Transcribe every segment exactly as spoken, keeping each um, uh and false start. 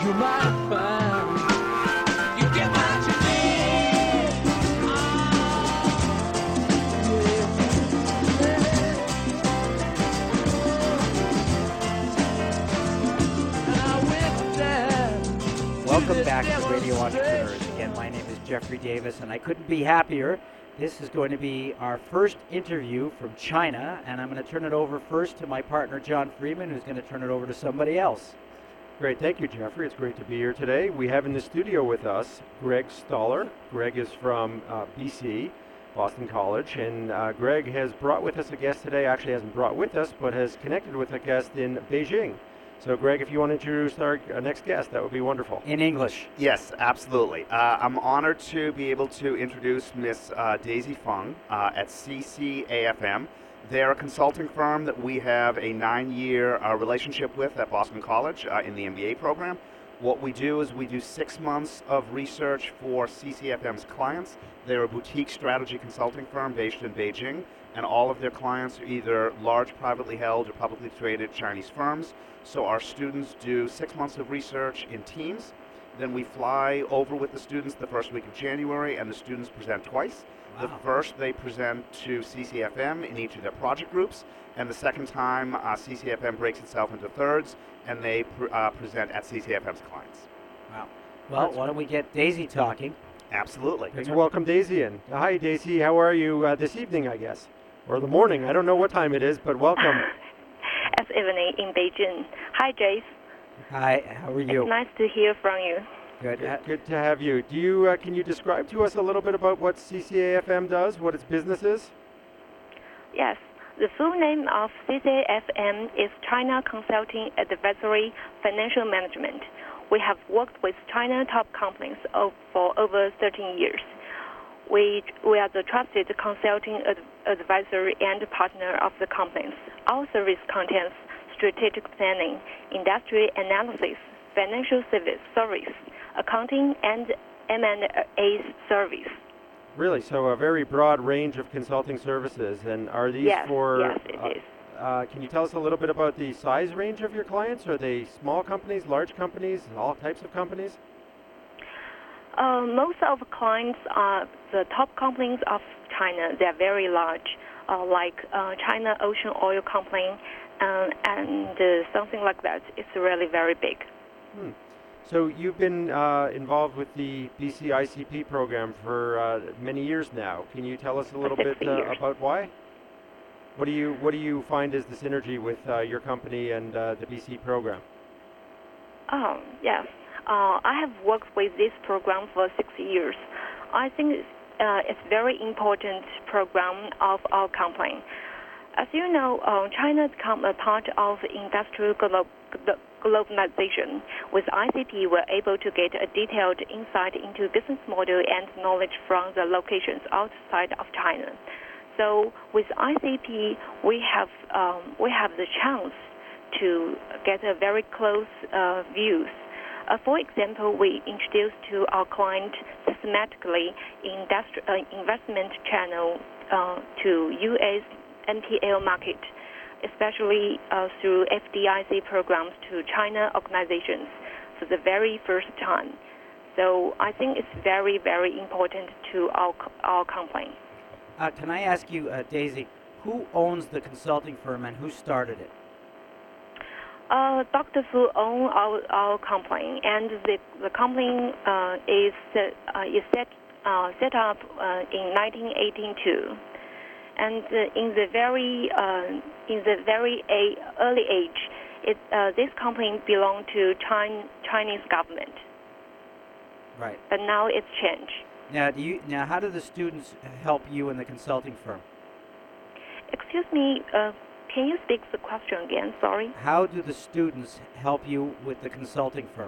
you might find you get what you need. Oh, yeah. And I went down. Welcome back to Radio Entrepreneurs. Again, my name is Jeffrey Davis, and I couldn't be happier. This is going to be our first interview from China, and I'm going to turn it over first to my partner, John Freeman, who's going to turn it over to somebody else. Great. Thank you, Jeffrey. It's great to be here today. We have in the studio with us Greg Stoller. Greg is from uh, B C, Boston College, and uh, Greg has brought with us a guest today. Actually hasn't brought with us, but has connected with a guest in Beijing. So, Greg, if you want to introduce our uh, next guest, that would be wonderful. In English. Yes, absolutely. Uh, I'm honored to be able to introduce Miss Uh, Daisy Feng uh, at C C A F M. They're a consulting firm that we have a nine-year uh, relationship with at Boston College uh, in the M B A program. What we do is we do six months of research for C C F M's clients. They're a boutique strategy consulting firm based in Beijing, and all of their clients are either large privately held or publicly traded Chinese firms. So our students do six months of research in teams. Then we fly over with the students the first week of January, and the students present twice. Wow. The first they present to C C F M in each of their project groups, and the second time uh, C C F M breaks itself into thirds, and they pr- uh, present at C C F M's clients. Wow. Well, why don't we get Daisy talking? Absolutely. Let's welcome Daisy in. Hi, Daisy. How are you uh, this evening, I guess? Or the morning. I don't know what time it is, but welcome. It's evening in Beijing. Hi, Jace. Hi, how are you? It's nice to hear from you. Good. Good, good to have you. Do you uh, can you describe to us a little bit about what C C A F M does, what its business is? Yes, the full name of C C A F M is China Consulting Advisory Financial Management. We have worked with China top companies of, for over thirteen years. We, we are the trusted consulting ad, advisor and partner of the companies. Our service contains strategic planning, industry analysis, financial service, service accounting, and M and A service. Really, so a very broad range of consulting services. And are these Yes, for? yes, it uh, is. Uh, can you tell us a little bit about the size range of your clients? Are they small companies, large companies, all types of companies? Uh, most of clients are the top companies of China. They are very large, uh, like uh, China Ocean Oil Company, uh, and uh, something like that. It's really very big. Hmm. So you've been uh, involved with the B C I C P program for uh, many years now. Can you tell us a little bit sixty uh, years. about why? What do you What do you find is the synergy with uh, your company and uh, the B C program? Oh, yes. Uh, I have worked with this program for six years. I think it's, uh, it's very important program of our company. As you know, uh, China become a part of industrial glo- glo- globalization. With I C P, we're able to get a detailed insight into business model and knowledge from the locations outside of China. So with I C P, we have um, we have the chance to get a very close uh, views. Uh, for example, we introduced to our client systematically industri- uh, investment channel uh, to U S N P L market, especially uh, through F D I C programs to China organizations for the very first time. So I think it's very, very important to our our company. Uh, can I ask you, uh, Daisy, who owns the consulting firm and who started it? Uh, Doctor Fu owns our, our company, and the the company uh, is set, uh, is set uh, set up uh, in nineteen eighty-two, and uh, in the very uh, in the very a, early age, it uh, this company belonged to Chin, Chinese government, Right. but now it's changed. Now, do you now? How do the students help you in the consulting firm? Excuse me, uh, can you speak the question again? Sorry. How do the students help you with the consulting firm?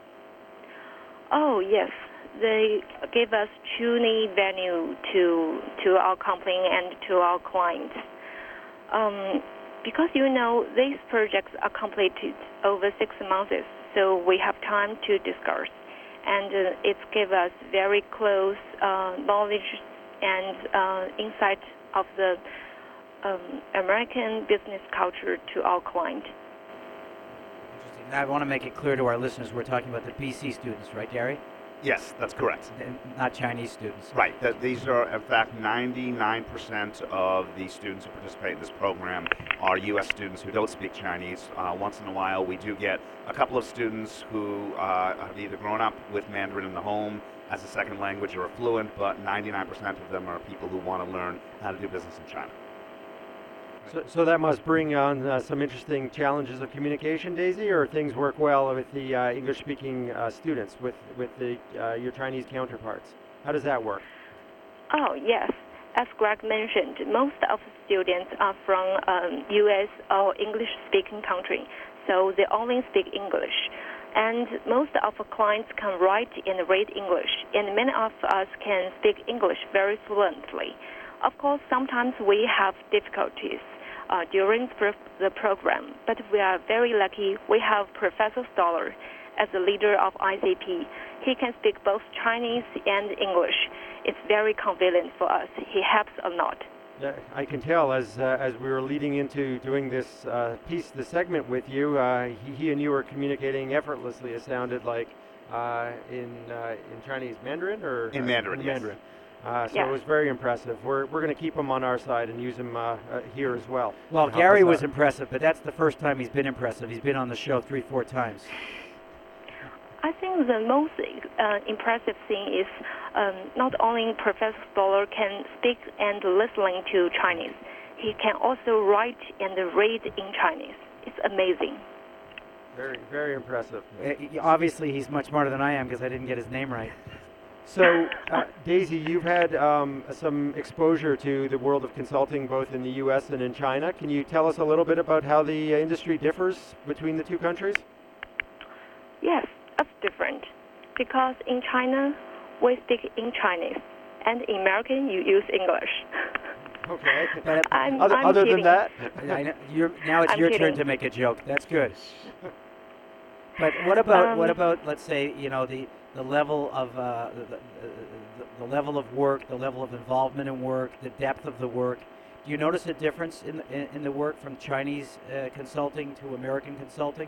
Oh, yes. They give us truly value to to our company and to our clients. Um, because, you know, these projects are completed over six months, so we have time to discuss. And uh, it gives us very close uh, knowledge and uh, insight of the um, American business culture to our client. Interesting. I want to make it clear to our listeners we're talking about the B C students, right, Gary? Yes, that's correct. And not Chinese students. Right. That these are, in fact, ninety-nine percent of the students who participate in this program are U S students who don't speak Chinese. Uh, once in a while, we do get a couple of students who uh, have either grown up with Mandarin in the home as a second language or are fluent, but ninety-nine percent of them are people who want to learn how to do business in China. So, so that must bring on uh, some interesting challenges of communication, Daisy, or things work well with the uh, English-speaking uh, students, with with the uh, your Chinese counterparts. How does that work? Oh, yes. As Greg mentioned, most of the students are from um, U S or English-speaking country, so they only speak English. And most of our clients can write and read English, and many of us can speak English very fluently. Of course, sometimes we have difficulties uh, during the program, but we are very lucky. We have Professor Stoller as the leader of I C P. He can speak both Chinese and English. It's very convenient for us. He helps a lot. Yeah, I can tell as uh, as we were leading into doing this uh, piece, the segment with you, uh, he, he and you were communicating effortlessly. It sounded like uh, in uh, in Chinese Mandarin or In uh, Mandarin, in yes. Mandarin. Uh, so Yeah. it was very impressive. We're we're going to keep him on our side and use him uh, uh, here as well. Well, to help Gary us was out. impressive, but that's the first time he's been impressive. He's been on the show three, four times. I think the most uh, impressive thing is um, not only Professor Stoller can speak and listening to Chinese, he can also write and read in Chinese. It's amazing. Very very impressive. Uh, y- obviously, he's much smarter than I am because I didn't get his name right. So, uh, Daisy, you've had um, some exposure to the world of consulting both in the U S and in China. Can you tell us a little bit about how the uh, industry differs between the two countries? Yes, that's different. Because in China, we speak in Chinese, and in American, you use English. Okay. But I'm, Other, I'm other kidding. than that, I know, you're, now it's I'm your turn kidding. to make a joke. That's good. But what about what Um, about let's say you know the the level of uh, the, the, the, the level of work, the level of involvement in work, the depth of the work. Do you notice a difference in the, in, in the work from Chinese uh, consulting to American consulting?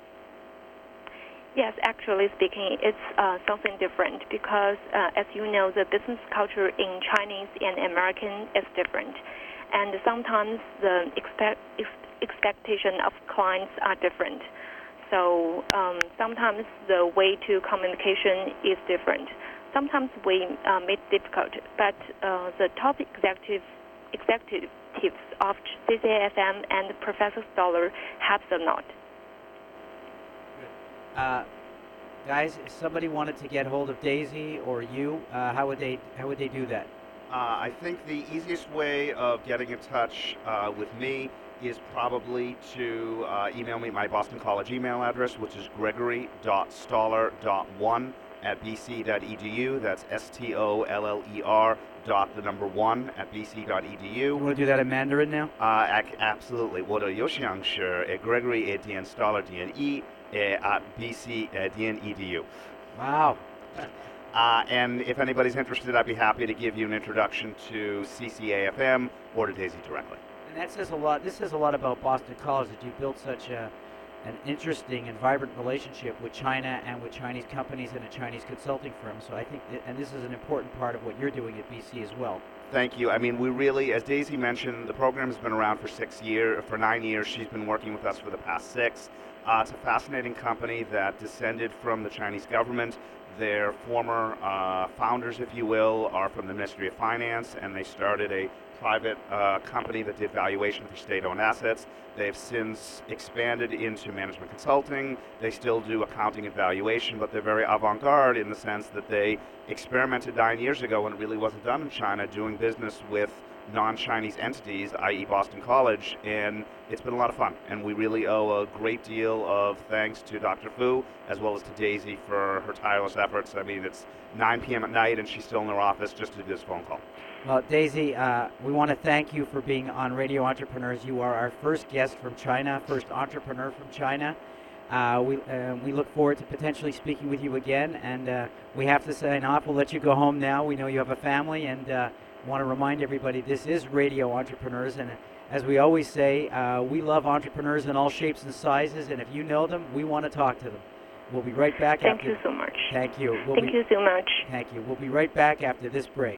Yes, actually speaking, it's uh, something different because, uh, as you know, the business culture in Chinese and American is different, and sometimes the expect, ex- expectation of clients are different. So um, sometimes the way to communication is different. Sometimes we uh, make difficult, but uh, the top executive executives of C C A F M and Professor Stoller helps a lot. Uh, guys, if somebody wanted to get hold of Daisy or you, uh, how would they how would they do that? Uh, I think the easiest way of getting in touch uh, with me is probably to uh, email me my Boston College email address, which is gregory dot stoller dot one at b c dot e d u. That's S T O L L E R dot the number one at b c dot e d You u. want to do that in Mandarin now? Uh, ac- absolutely. 我的邮箱是 gregory at stoller dot e at b c dot e d u. Wow. Uh, and if anybody's interested, I'd be happy to give you an introduction to C C A F M or to Daisy directly. And that says a lot. This says a lot about Boston College that you built such a, an interesting and vibrant relationship with China and with Chinese companies and a Chinese consulting firm. So I think, that, and this is an important part of what you're doing at B C as well. Thank you. I mean, we really, as Daisy mentioned, the program has been around for six years, for nine years. She's been working with us for the past six. Uh, it's a fascinating company that descended from the Chinese government. Their former uh, founders, if you will, are from the Ministry of Finance, and they started a private uh, company that did valuation for state-owned assets. They've since expanded into management consulting. They still do accounting and valuation, but they're very avant-garde in the sense that they experimented nine years ago when it really wasn't done in China, doing business with non-Chinese entities, that is. Boston College, and it's been a lot of fun. And we really owe a great deal of thanks to Doctor Fu, as well as to Daisy for her tireless efforts. I mean, it's nine p.m. at night, and she's still in her office just to do this phone call. Well, Daisy, uh, we want to thank you for being on Radio Entrepreneurs. You are our first guest from China, first entrepreneur from China. Uh, we uh, we look forward to potentially speaking with you again, and uh, we have to sign off. We'll let you go home now. We know you have a family, and uh, want to remind everybody this is Radio Entrepreneurs, and As we always say, uh, we love entrepreneurs in all shapes and sizes, and if you know them, we want to talk to them. We'll be right back Thank after. you so much. Thank you. We'll Thank be, you so much. Thank you. We'll be right back after this break.